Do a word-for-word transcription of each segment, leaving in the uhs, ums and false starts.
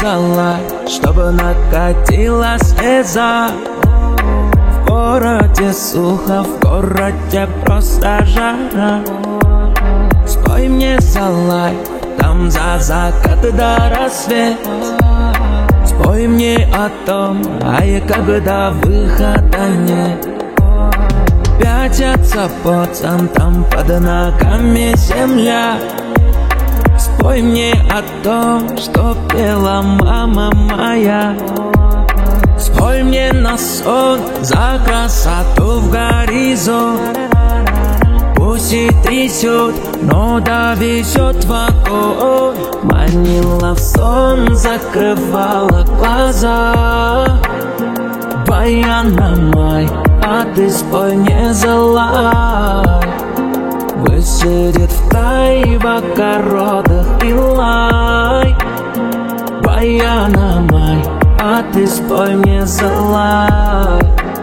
залай, чтобы накатила слеза. В городе сухо, в городе просто жара. Спой мне залай, там за закат до рассвет. Спой мне о том, а я когда выхода нет. Пятятся поцам, там под ногами земля. Спой мне о том, что пела мама моя. Спой мне на сон за красоту в горизонт. Пусть и трясет, но довезет в огонь. Манила в сон, закрывала глаза. Баяна май, а ты спой мне залай. Высидит в тай в огородах и лай. Баяна май, а ты спой мне залай.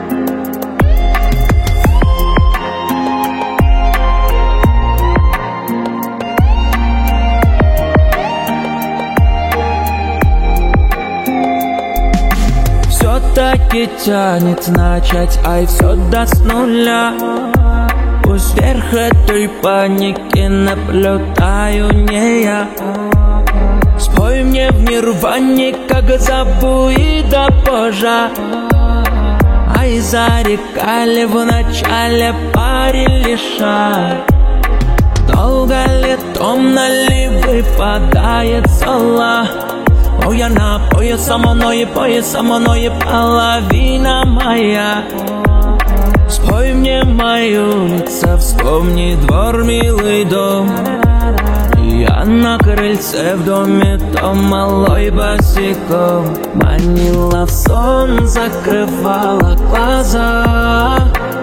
Все-таки тянет начать, ай, все до с нуля. Пусть вверх этой паники наблюдаю не я. Спой мне в нирване, как забу и до позже. Ай, зарекали в начале парили шаг. Долго ли, томно ли выпадает сола? Ой, она поет со мной, поет со мной половина моя. Спой мне мою улицу, вспомни двор, милый дом. Я на крыльце в доме, том малой босиком. Манила в сон, закрывала глаза.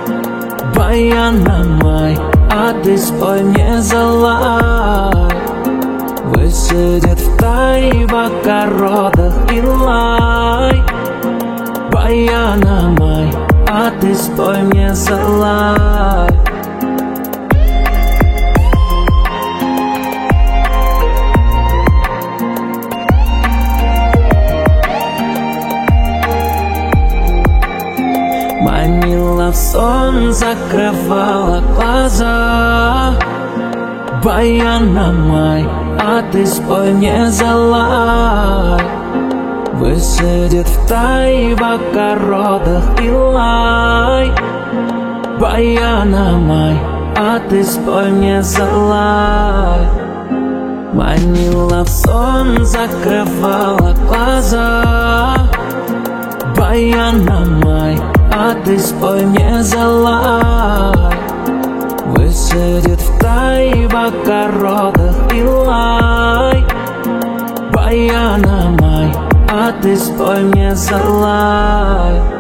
Баяна май, а ты спой мне залай. Высидит в тай в огородах и лай. Баяна май, а ты спой мне залай. Манила в сон, закрывала глаза. Баяна май, а ты спой мне залай. Высидит в тай в огородах и лай. Баяна май, а ты спой мне залай. Манила в сон, закрывала глаза. Баяна май, а ты спой мне залай. Высидит в тай в огородах и лай. Баяна май, а ты спой мне залай.